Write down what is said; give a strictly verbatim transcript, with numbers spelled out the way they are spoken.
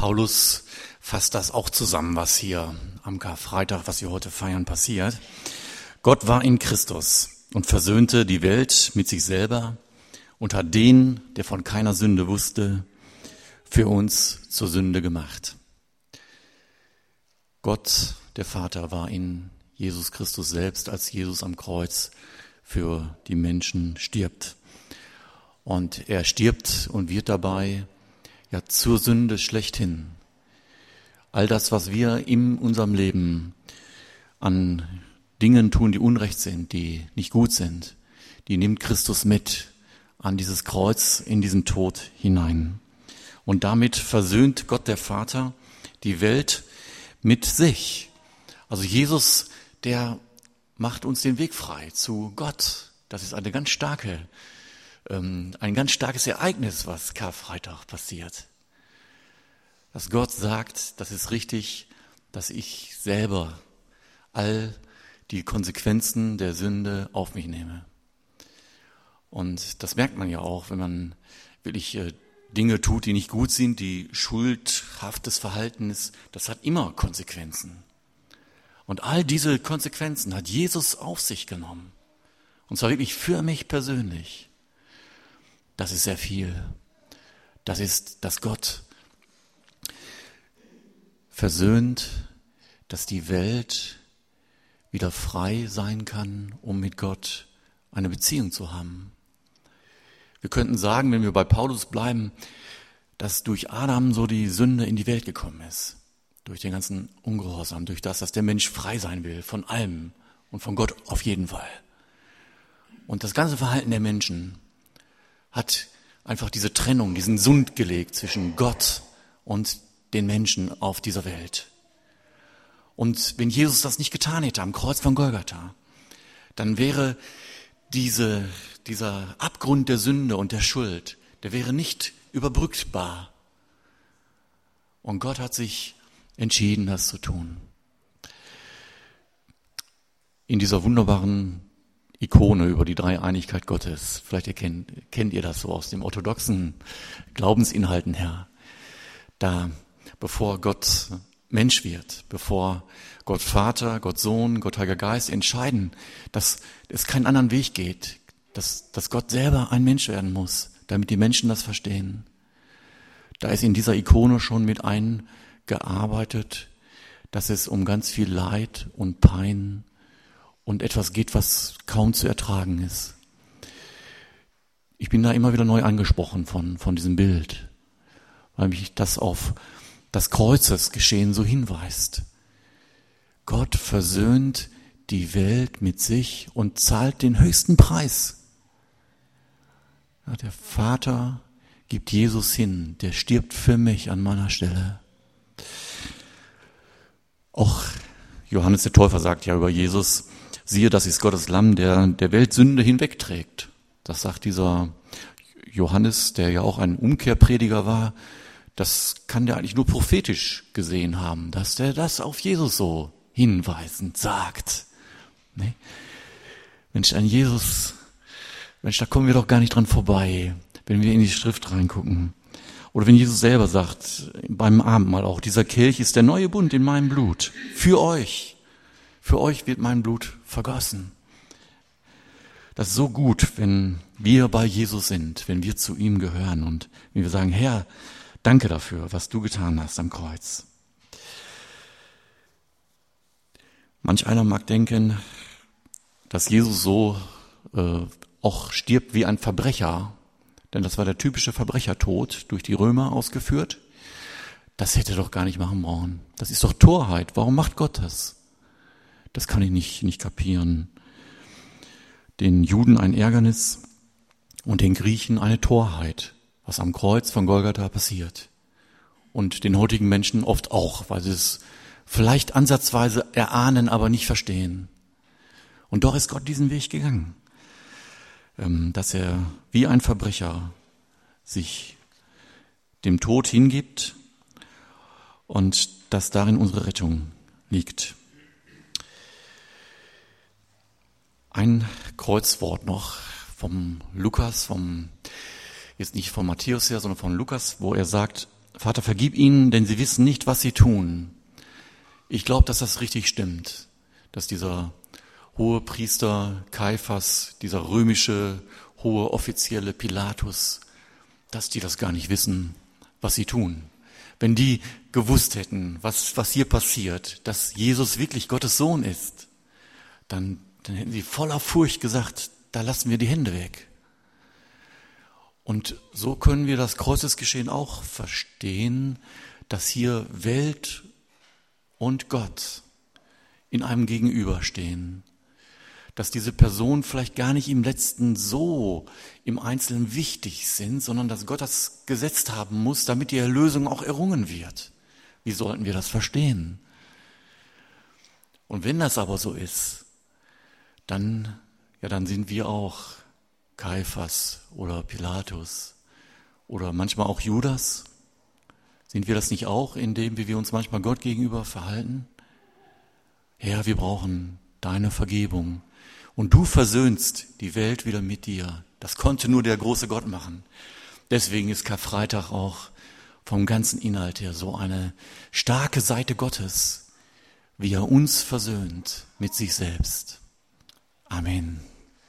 Paulus fasst das auch zusammen, was hier am Karfreitag, was wir heute feiern, passiert. Gott war in Christus und versöhnte die Welt mit sich selber und hat den, der von keiner Sünde wusste, für uns zur Sünde gemacht. Gott, der Vater, war in Jesus Christus selbst, als Jesus am Kreuz für die Menschen stirbt. Und er stirbt und wird dabei ja zur Sünde schlechthin. All das, was wir in unserem Leben an Dingen tun, die unrecht sind, die nicht gut sind, die nimmt Christus mit an dieses Kreuz, in diesen Tod hinein. Und damit versöhnt Gott der Vater die Welt mit sich. Also Jesus, der macht uns den Weg frei zu Gott. Das ist eine ganz starke, ähm, ein ganz starkes Ereignis, was Karfreitag passiert. Dass Gott sagt, das ist richtig, dass ich selber all die Konsequenzen der Sünde auf mich nehme. Und das merkt man ja auch, wenn man wirklich äh, Dinge tut, die nicht gut sind, die schuldhaftes Verhalten ist, das hat immer Konsequenzen. Und all diese Konsequenzen hat Jesus auf sich genommen. Und zwar wirklich für mich persönlich. Das ist sehr viel. Das ist, dass Gott versöhnt, dass die Welt wieder frei sein kann, um mit Gott eine Beziehung zu haben. Wir könnten sagen, wenn wir bei Paulus bleiben, dass durch Adam so die Sünde in die Welt gekommen ist. Durch den ganzen Ungehorsam, durch das, dass der Mensch frei sein will von allem und von Gott auf jeden Fall. Und das ganze Verhalten der Menschen hat einfach diese Trennung, diesen Sund gelegt zwischen Gott und den Menschen auf dieser Welt. Und wenn Jesus das nicht getan hätte am Kreuz von Golgatha, dann wäre diese, dieser Abgrund der Sünde und der Schuld, der wäre nicht überbrückbar. Und Gott hat sich entschieden, das zu tun. In dieser wunderbaren Ikone über die Dreieinigkeit Gottes, vielleicht erkennt, kennt ihr das so aus dem orthodoxen Glaubensinhalten her, da bevor Gott Mensch wird, bevor Gott Vater, Gott Sohn, Gott Heiliger Geist entscheiden, dass es keinen anderen Weg geht, dass, dass Gott selber ein Mensch werden muss, damit die Menschen das verstehen. Da ist in dieser Ikone schon mit eingearbeitet, dass es um ganz viel Leid und Pein und etwas geht, was kaum zu ertragen ist. Ich bin da immer wieder neu angesprochen von, von diesem Bild, weil mich das auf das Kreuzesgeschehen so hinweist. Gott versöhnt die Welt mit sich und zahlt den höchsten Preis. Ja, der Vater gibt Jesus hin, der stirbt für mich an meiner Stelle. Auch Johannes der Täufer sagt ja über Jesus, siehe, das ist Gottes Lamm, der der Welt Sünde hinwegträgt. Das sagt dieser Johannes, der ja auch ein Umkehrprediger war. Das kann der eigentlich nur prophetisch gesehen haben, dass der das auf Jesus so hinweisend sagt. Nee? Mensch, an Jesus, Mensch, da kommen wir doch gar nicht dran vorbei, wenn wir in die Schrift reingucken. Oder wenn Jesus selber sagt, beim Abendmahl auch, dieser Kelch ist der neue Bund in meinem Blut. Für euch. Für euch wird mein Blut vergossen. Das ist so gut, wenn wir bei Jesus sind, wenn wir zu ihm gehören und wenn wir sagen, Herr, danke dafür, was du getan hast am Kreuz. Manch einer mag denken, dass Jesus so äh, auch stirbt wie ein Verbrecher, denn das war der typische Verbrechertod, durch die Römer ausgeführt. Das hätte er doch gar nicht machen brauchen. Das ist doch Torheit. Warum macht Gott das? Das kann ich nicht, nicht kapieren. Den Juden ein Ärgernis und den Griechen eine Torheit, was am Kreuz von Golgatha passiert. Und den heutigen Menschen oft auch, weil sie es vielleicht ansatzweise erahnen, aber nicht verstehen. Und doch ist Gott diesen Weg gegangen, dass er wie ein Verbrecher sich dem Tod hingibt und dass darin unsere Rettung liegt. Ein Kreuzwort noch vom Lukas, vom jetzt nicht von Matthäus her, sondern von Lukas, wo er sagt, Vater, vergib ihnen, denn sie wissen nicht, was sie tun. Ich glaube, dass das richtig stimmt, dass dieser hohe Priester Kaiphas, dieser römische hohe offizielle Pilatus, dass die das gar nicht wissen, was sie tun. Wenn die gewusst hätten, was, was hier passiert, dass Jesus wirklich Gottes Sohn ist, dann, dann hätten sie voller Furcht gesagt, da lassen wir die Hände weg. Und so können wir das Kreuzesgeschehen auch verstehen, dass hier Welt und Gott in einem Gegenüberstehen. Dass diese Personen vielleicht gar nicht im Letzten so im Einzelnen wichtig sind, sondern dass Gott das gesetzt haben muss, damit die Erlösung auch errungen wird. Wie sollten wir das verstehen? Und wenn das aber so ist, dann, ja, dann sind wir auch Kaiphas oder Pilatus oder manchmal auch Judas. Sind wir das nicht auch in dem, wie wir uns manchmal Gott gegenüber verhalten? Herr, wir brauchen deine Vergebung. Und du versöhnst die Welt wieder mit dir. Das konnte nur der große Gott machen. Deswegen ist Karfreitag auch vom ganzen Inhalt her so eine starke Seite Gottes, wie er uns versöhnt mit sich selbst. Amen.